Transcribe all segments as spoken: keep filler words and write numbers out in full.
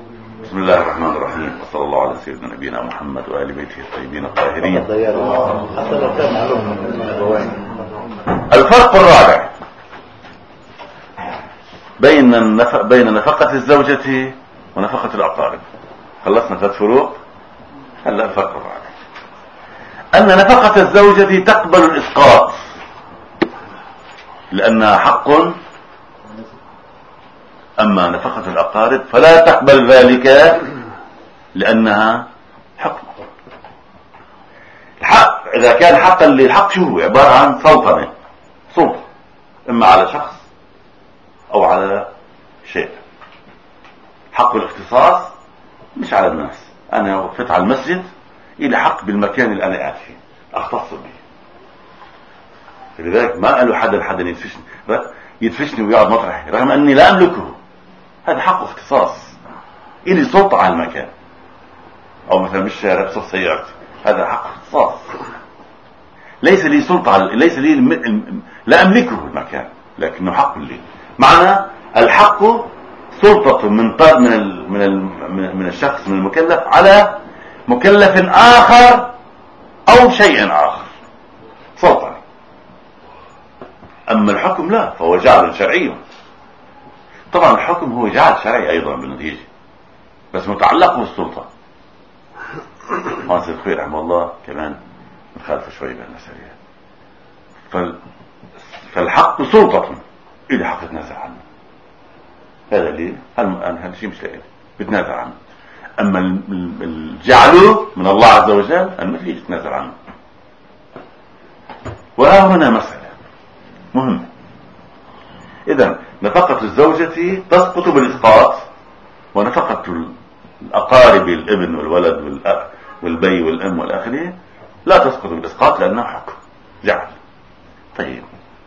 بسم الله الرحمن الرحيم، وصلى الله على سيدنا نبينا محمد وآل بيته الطيبين الطاهرين. الفرق الرابع بين النف... بين نفقة الزوجة ونفقة الأقارب. خلصنا ثلاث فروق، هلا الفرق الرابع أن نفقة الزوجة تقبل الإسقاط لأنها حق، أما نفقة الأقارب فلا تقبل ذلك لأنها حكم. الحق إذا كان حقا للحق شو هو؟ عبارة عن سلطنة، سلطة إما على شخص أو على شيء. حق الاختصاص مش على الناس. أنا وقفت على المسجد إلى حق بالمكان اللي أنا قاعد فيه أختص به، لذلك ما قالوا حدا حدا يدفشني يدفشني ويقعد مطرحي رغم أني لا أملكه. هذا حق اختصاص، إلي سلطة على المكان، أو مثلا بالشارع بصف سيارتي، هذا حق اختصاص. ليس لي سلطة على... ليس لي الم... لا أملكه المكان، لكنه حق لي. معنى الحق سلطة من طرف من ال... من ال... من الشخص من المكلف على مكلف آخر أو شيء آخر، سلطة. أما الحكم لا، فهو جعل شرعي. طبعا الحكم هو جعل شرعي أيضا بالنتيجة، بس متعلق بالسلطة. حاصل خير رحمه الله كمان مخالفة شوي بالمسألة. فال... فالحق سلطة إلى حق يتنازع عنه، هذا اللي هذا الشيء مش لاقي بتنازع عنه. أما الجعله من الله عز وجل أن ما فيش يتنازع عنه. وها هنا مسألة مهمة. إذن نفقة الزوجة تسقط بالإسقاط، ونفقة الأقارب الابن والولد والبي والأم والآخرين لا تسقط بالإسقاط لأنها حكم جعل. طيب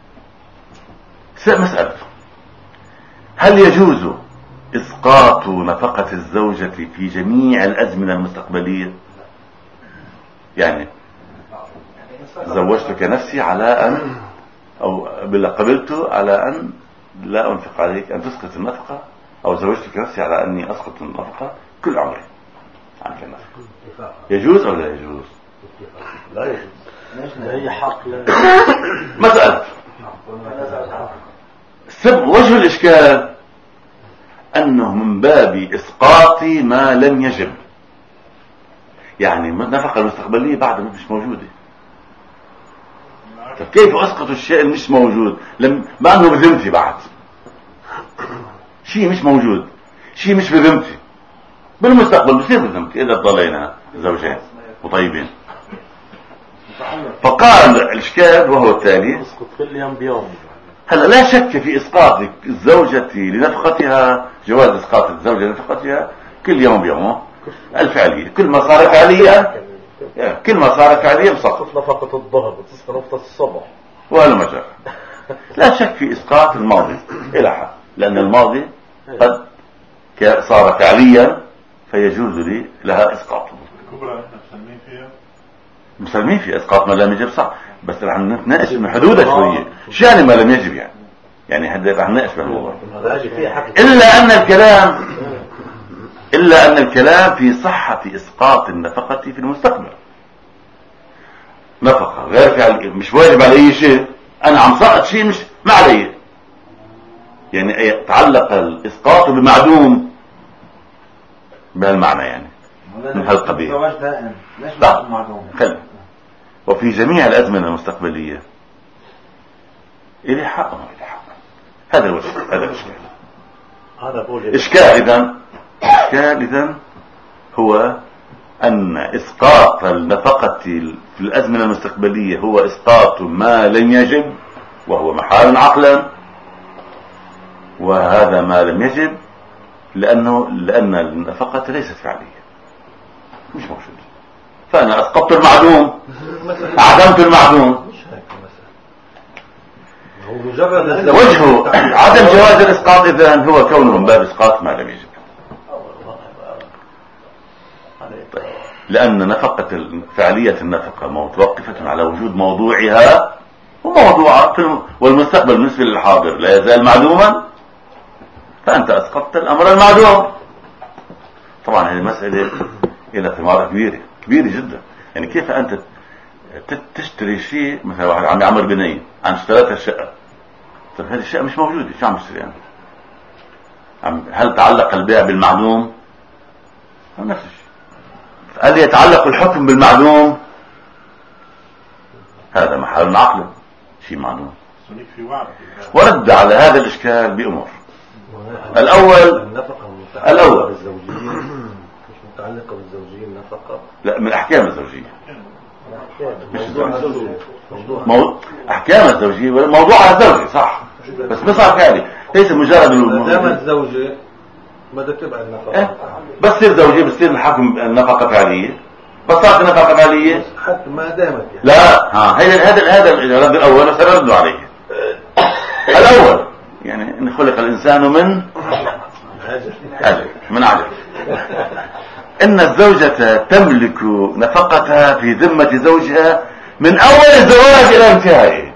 مسألة، هل يجوز إسقاط نفقة الزوجة في جميع الأزمنة المستقبلية؟ يعني زوجتك نفسي على أن أو بلا قبلت على أن لا أنفق عليك أن تسقط النفقة، أو زوجتك نفسي على أني أسقط النفقة كل عمري عنك النفقة. يجوز أو لا يجوز؟ لا يجوز. هي حق. مسألة سب وجه الإشكال أنه من باب إسقاط ما لم يجب. يعني النفقة المستقبلية بعد مش موجودة. طيب كيف أسقط الشيء اللي مش موجود لم ما أنه بذمتي؟ بعد شيء مش موجود، شيء مش بذمتي، بالمستقبل بصير بذمتي إذا ضلينا زوجين وطيبين. فقال الإشكال وهو التالي: اسقط كل يوم بيوم. هلا لا شك في إسقاط الزوجة لنفقتها، جواز إسقاط الزوجة لنفقتها كل يوم بيوم الفعلية. كل ما صار فعلية كل ما صار فعلية بسقط. نفقة الظهر بتصحى نفقة الصبح وهذا مجال. لا شك في إسقاط الماضي إلى حد، لأن الماضي قد صار فعليا فيجوز لي لها إسقاطه. الكبرى نحن مسلمين فيها مسلمين في إسقاط ما لم يجب، صح، بس رح نتناقش من حدودها شوية. شو يعني ما لم يجب؟ يعني يعني هذا رح نناقش بالموضوع. إلا أن الكلام إلا أن الكلام في صحة إسقاط النفقة في المستقبل. نفقة غير فعل مش واجب على أي شيء، أنا عم سقط شيء مش ما علي، يعني يتعلق الإسقاط بمعدوم بهالمعنى، يعني من هالقبيل. وفي جميع الأزمنة المستقبلية إلي حق إلي حق. هذا الوجه، هذا الإشكال. هذا بقول إشكال إذن إشكال إذن هو أن إسقاط النفقة في الأزمنة المستقبلية هو إسقاط ما لم يجب، وهو محال عقلا، وهذا ما لم يجب لأنه لأن النفقة ليست فعلية، مش موجودة. فأنا أسقطت المعدوم، أعدمت المعدوم. وجهه عدم جواز الإسقاط إذن هو كونه من باب إسقاط ما لم يجب، لأن نفقة فعلية النفقة متوقفة على وجود موضوعها وموضوع والمستقبل بالنسبة للحاضر لا يزال معدوما، فأنت أسقطت الأمر المعدوم. طبعا هذه مسألة إلى ثمار كبيرة كبيرة جدا. يعني كيف أنت تشتري شيء، مثلا واحد عم يعمر بناية عن اشتريتها الشقة، طيب هذه الشقة مش موجودة، شو عم يشتري يعني؟ هل تعلق البيع بالمعلوم؟ نفس الشيء. هل يتعلق الحكم بالمعلوم؟ هذا محل عقله، شيء معلوم. ورد على هذا الإشكال بأمور. الأول الأول بالزوجية مش متعلقة بالزوجية النفقة، لا، من أحكام الزوجية. موضوع الزوجية مو... أحكام الزوجية موضوعها الزوجي صح، بس مش فعلي، ليس مجرد ما دام الزوجة بدها تبع النفقة. إيه؟ بس تصير زوجية بتصير الحكم النفقة فعلية، بس صارت النفقة فعلية حتى ما دامت يعني. لا، ها هذا هذا هذا الرد الأول سنرد عليه. الأول يعني إن خلق الإنسان من عجل، من عجل. إن الزوجة تملك نفقتها في ذمة زوجها من أول الزواج إلى انتهائه.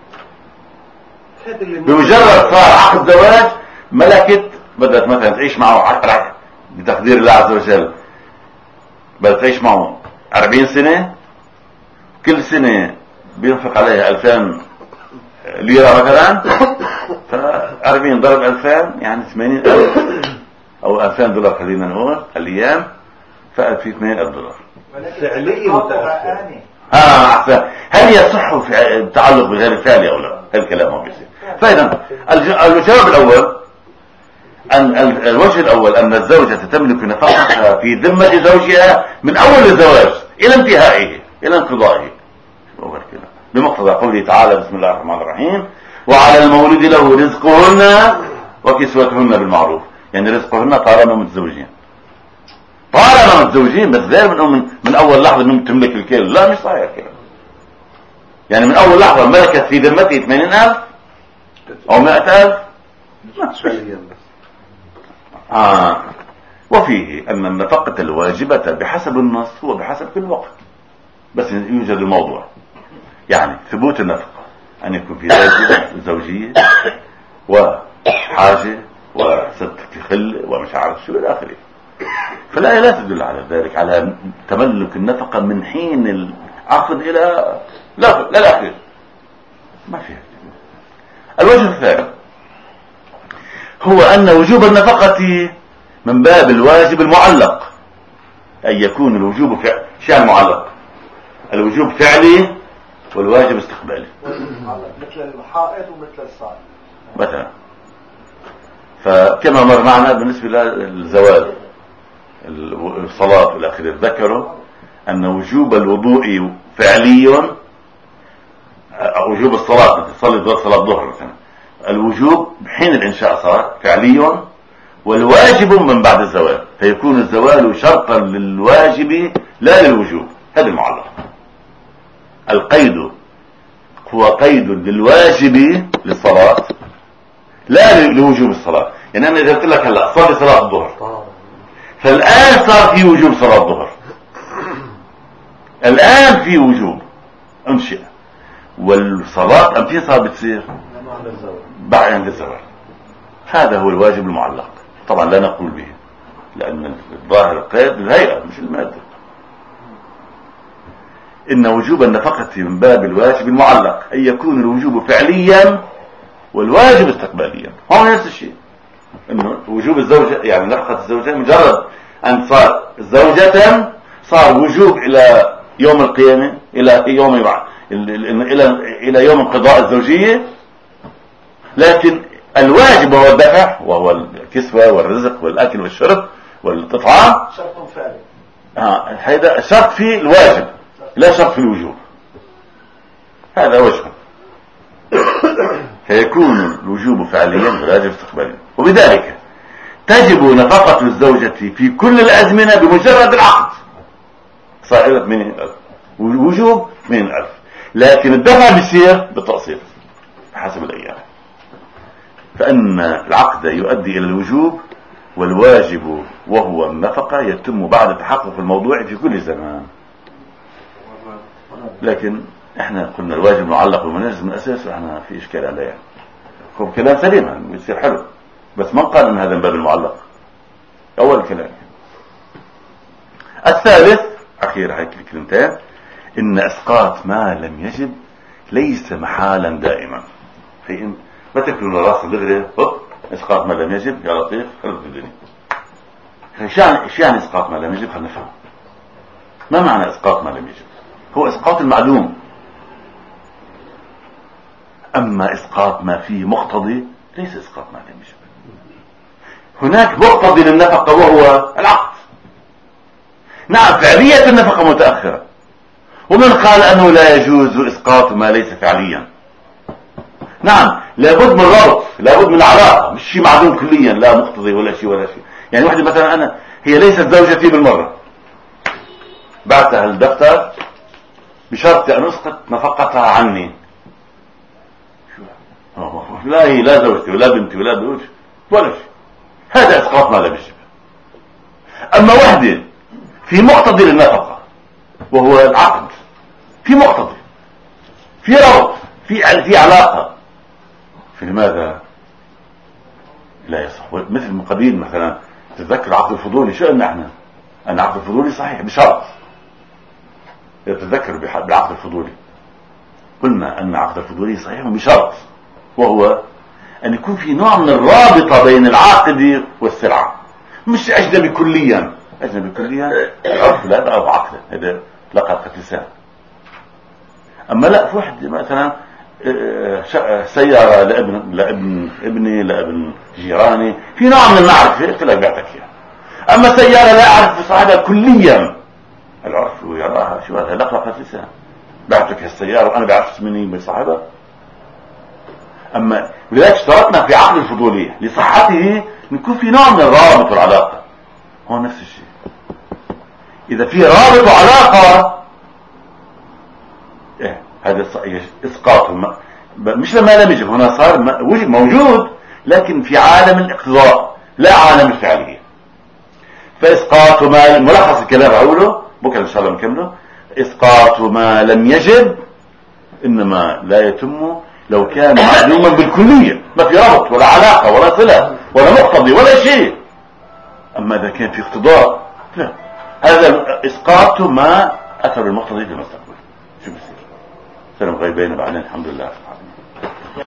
بمجرد صار عقد زواج ملكت، بدأت مثلا تعيش معه بتقدير الله عز وجل، بدأت تعيش معه أربعين سنة، كل سنة بينفق عليها ألفين ليرة مثلا، فأربعين ضرب ألفين يعني ثمانين ألف أو ألفين دولار خلينا نقول الأيام، ففي ثمانين ألف دولار فعليا متأثر. ها أحسن. هل يصح في التعلق بغير الفعلي أو لا؟ هذا الكلام ما بيصير. فإذا الجواب الأول، أن الوجه الأول أن الزوجة تملك نفقتها في ذمة زوجها من أول الزواج إلى انتهائه، إلى انقضائه، بمقتضى قوله تعالى بسم الله الرحمن الرحيم وعلى المولود له رزقهن وكسوتهن بالمعروف. يعني رزقهن طالما متزوجين، طالما متزوجين، بس غير من, من من أول لحظة أنهم تملك الكل، لا مش صحيح كده. يعني من أول لحظة ملكت في ذمته ثمانين ألف أو مئة ألف. آه. وفيه أن النفقة الواجبة بحسب النص هو بحسب كل وقت، بس يوجد الموضوع. يعني ثبوت النفقة أن يكون في زوجية وحاجة وست في خل ومش عارف شو إلى آخره. فالآية لا تدل على ذلك، على تملك النفقة من حين العقد إلى لا لا الأخير، ما فيها. الوجه الثاني هو أن وجوب النفقة من باب الواجب المعلق، أن يكون الوجوب فعل. شيء معلق، الوجوب فعلي والواجب استقبالي، مثل الحائط ومثل الصائم مثلا. فكما مر معنا بالنسبة للزواج الصلاة والى اخره، ذكروا أن وجوب الوضوء فعلي، وجوب الصلاة تصلي صلاة الظهر مثلا، الوجوب حين الإنشاء صار فعلي، والواجب من بعد الزوال، فيكون الزوال شرطا للواجب لا للوجوب. هذا المعلق. القيد هو قيد للواجب للصلاة لا لوجوب الصلاة. يعني أنا إذا قلت لك هلا صلي صلاة الظهر، فالآن صار في وجوب صلاة الظهر، الآن في وجوب انشئ، والصلاة أمتى صار بتصير؟ بعد عند الزوال. هذا هو الواجب المعلق. طبعا لا نقول به، لأن الظاهر القيد الهيئة مش المادة. إن وجوب النفقة من باب الواجب المعلق، أن يكون الوجوب فعليا والواجب استقباليا. هو نفس الشيء، إنه وجوب الزوجة يعني نفقة الزوجة مجرد أن صار زوجة صار وجوب إلى يوم القيامة، إلى يوم يبعث، إلى إلى يوم انقضاء الزوجية. لكن الواجب هو الدفع، وهو الكسوة والرزق والأكل والشرب والإطعام، شرط فعلي. آه هذا شرط في الواجب لا شرط في الوجوب. هذا وجه. فيكون الوجوب فعليا والواجب استقباليا، وبذلك تجب نفقة الزوجة في كل الأزمنة بمجرد العقد. صائرة من الألف وجوب من الألف، لكن الدفع بيصير بالتقسيط حسب الأيام. فإن العقد يؤدي إلى الوجوب، والواجب وهو النفقة يتم بعد تحقق الموضوع في كل زمان. لكن احنا قلنا الواجب معلق ومنجز من أساسه، احنا في إشكال عليه. هو كلام سليم يصير حلو، بس من قال ان هذا من باب المعلق؟ أول كلام. الثالث أخير هيك الكلمتين، إن إسقاط ما لم يجب ليس محالا دائما. في ما تكلوا راسه دغري إسقاط ما لم يجب يا لطيف خلص الدنيا. ايش يعني ايش يعني إسقاط ما لم يجب؟ خلينا نفهم ما معنى إسقاط ما لم يجب. هو إسقاط المعلوم، أما إسقاط ما فيه مقتضي ليس إسقاط ما لم يجب. هناك مقتضي للنفقة وهو العقد. نعم فعلية النفقة متأخرة، ومن قال أنه لا يجوز إسقاط ما ليس فعليا. نعم لابد من ربط، لابد من علاقة، مش شيء معدوم كليا، لا مقتضي ولا شيء ولا شيء. يعني واحدة مثلا أنا هي ليست زوجتي بالمرة، بعتها الدفتر بشرط أن أسقط نفقتها عني. لا هي لا زوجتي ولا بنتي ولا زوج ولا شيء، هذا إسقاط ما لا يجب. أما وحدة في مقتضي للنفقة وهو العقد، في مقتضي، في ربط، في في علاقة، في لماذا لا يصح؟ مثل من قبيل مثلا تتذكر عقد الفضولي، شو قلنا احنا؟ أن عقد الفضولي صحيح بشرط. تتذكر بالعقد الفضولي قلنا أن عقد الفضولي صحيح بشرط، وهو أن يكون في نوع من الرابطة بين العاقد والسلعة، مش أجنبي كليا. أجنبي كليا العرف لا بقى بعقده، هذا لقطة لسان. أما لا في واحد مثلا سيارة لابن لابن ابني لابن جيراني، في نوع من المعرفة قلت لك بعتك إياها. أما سيارة لا أعرف صاحبها كليا، العرف يراها شو هذا لقطة لسان، بعتك السيارة وأنا بعرف مني بصاحبها. أما ولذلك اشترطنا في عقد الفضولية لصحته يكون في نوع من الرابط والعلاقة. هو نفس الشيء، إذا في رابط وعلاقة إيه هذا إسقاط مش لما لم يجب. هنا صار وجد موجود لكن في عالم الاقتضاء لا عالم الفعلية. فإسقاط ما ملخص الكلام أقوله بكرة إن شاء الله نكمله. إسقاط ما لم يجب إنما لا يتم لو كان معلوما بالكلية، ما في ربط ولا علاقة ولا صلة ولا مقتضي ولا شيء. أما إذا كان في اقتضاء لا، هذا إسقاط ما أثر المقتضي في المستقبل. شو بصير؟ سلام غيبين بعدين الحمد لله.